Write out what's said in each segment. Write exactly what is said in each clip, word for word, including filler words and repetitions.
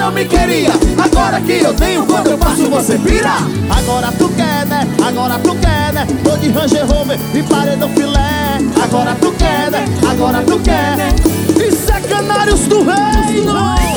não me queria. Agora que eu tenho, quando eu passo você pira. Agora tu quer, né? Agora tu quer, né? Tô de Range Rover e paredão filé. Agora tu quer, né? Agora tu quer, né? Isso é Canários do Reino.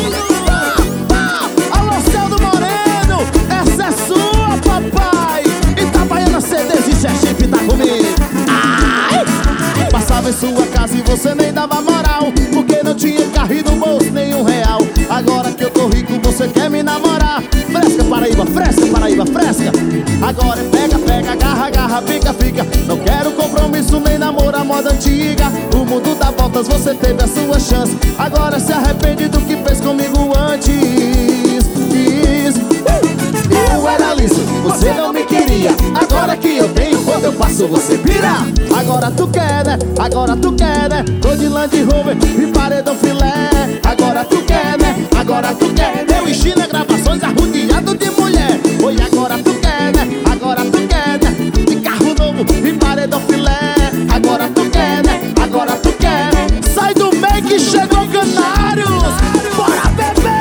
Alô, Céu do Moreno, essa é sua, papai. Itabaiana C Ds e Sergipe tá comigo. Ai! Passava em sua casa e você nem dava moral, porque não tinha carro e no bolso nenhum real. Agora que eu tô rico, você quer me namorar. Fresca, Paraíba, fresca, Paraíba, fresca. Agora é pega, pega, agarra, agarra, fica, fica. Não quero compromisso nem namoro à moda antiga. O mundo dá voltas, você teve a sua chance. Agora se arrepende do que fez comigo antes. Eu era liso, você não me queria. Agora que eu tenho, quando eu passo você pira. Agora tu quer, né? Agora tu quer, né? Tô de Land Rover e paredão filé. Agora tu quer, né? Agora tu quer. Eu e China gravações arrodeado de mulher. Oi, agora tu quer, né? Agora tu quer, né? De carro novo e paredão filé. Agora tu quer, né? Agora tu quer. Sai do meio que chegou Canários. Bora, bebê!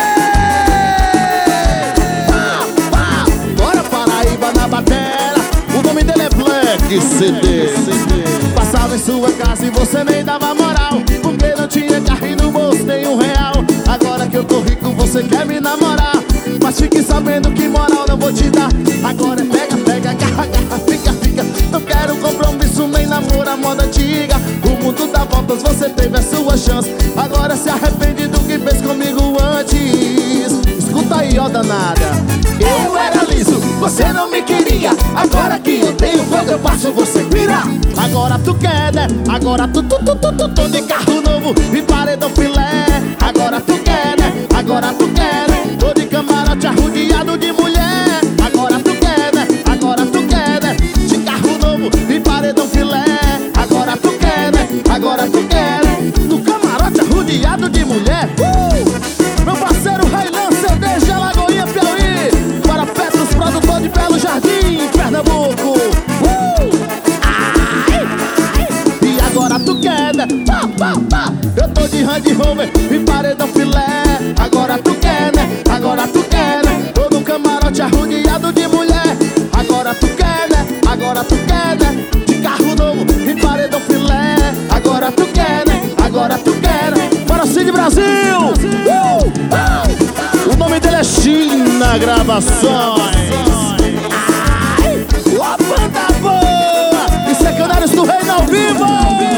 Bora, Paraíba na batera. O nome dele é Black C D. Passava em sua casa e você nem dava moral, porque não tinha carro e no bolso nenhum real. Agora que eu tô rico, você quer me namorar, mas fique sabendo que moral não vou te dar. Agora é pega, pega, agarra, agarra, fica, fica. Não quero compromisso nem namoro à moda antiga. O mundo dá voltas, você teve a sua chance. Agora se arrepende do que fez comigo antes. Escuta aí, ó danada. Eu era liso, você não me queria. Agora que eu tenho, quando eu passo você pira. Agora tu quer, né? Agora tu, tu, tu, tu, tu, tô de carro novo e paredão filé. Agora tu quer, né? Agora tu quer, né? Tô de camarote arrodeado de mulher. Agora tu quer, né? Agora tu quer, né? De carro novo e paredão filé. Agora tu quer, né? Agora tu quer, né? No camarote arrodeado de mulher. uh! Meu parceiro Railan C D de Alagoinha, Piauí. Para Petros, produtor de Belo Jardim, Pernambuco. uh! E agora tu quer, né? Pá, pá, pá. Eu tô de Range Rover e paredão filé. Agora tu quer, né? Agora tu quer, né? Tô no camarote arrodeado de mulher. Agora tu quer, né? Agora tu quer, né? De carro novo e paredão filé. Agora tu quer, né? Agora tu quer, né? Para Cid Brasil! Uh! Uh! O nome dele é China Gravações. Ai! Uma banda boa! Isso é Canários do Reino ao vivo!